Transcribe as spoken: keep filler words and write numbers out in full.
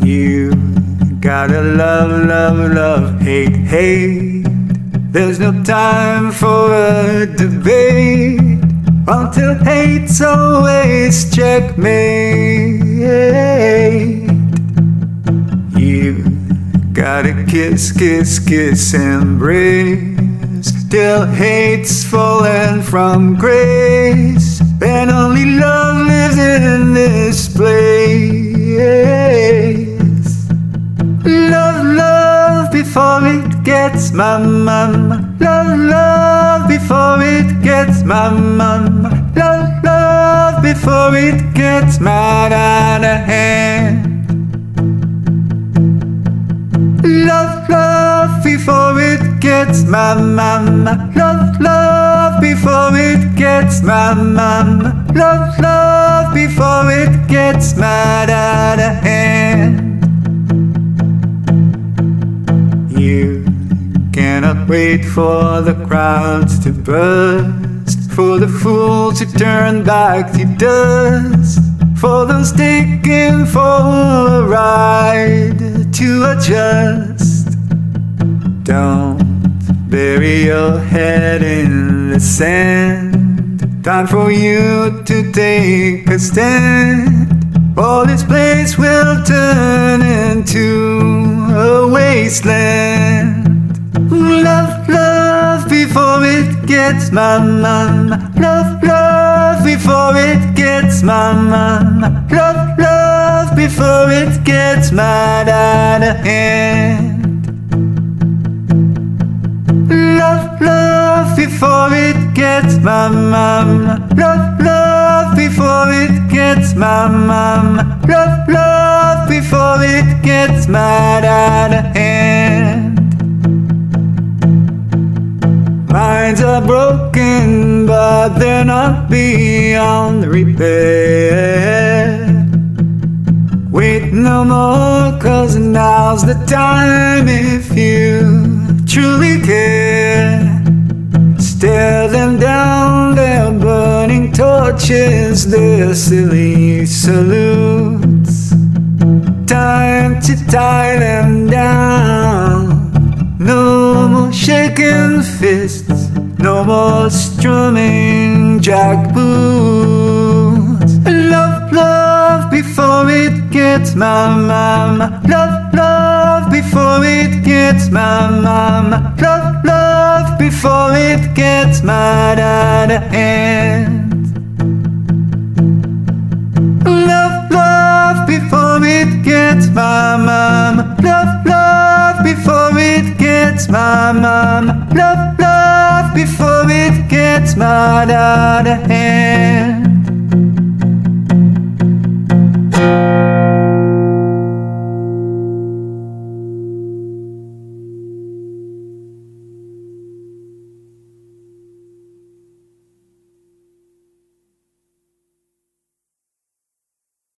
You gotta love, love, love, hate, hate. There's no time for a debate until hate's always checkmate. You gotta kiss, kiss, kiss, embrace till hate's fallen from grace, and only love lives in this place. Love, love before it gets my mama. Love, love before it gets my mama. Love, love before it gets mad out of hand. Love, love before it gets my mama. Love, love before it gets my mama. Love, love before it gets mad out of hand. You cannot wait for the crowds to burst, for the fool to turn back to dust, for those taken for a ride to adjust. Don't bury your head in the sand. Time for you to take a stand, or this place will turn into a wasteland. Love, love before it gets my mama. Love, love before it gets my mama. Love, love before it gets mad out of hand. Love, love before it gets my mama. Love, love before it gets my mama. Love, love before it gets mad out of hand. Minds are broken, but they're not beyond repair. Wait no more, cause now's the time if you truly care. Stare them down, their burning torches, their silly salutes. Time to tie them down. No more shaking fists, no more strumming jack boots. Love, love before it gets my mama. Love, love before it gets my mama. Love, love before it gets mad out of hand. Love, love before it gets my mama. Love, love before it gets my mama. Love, love before it gets mad out of hand.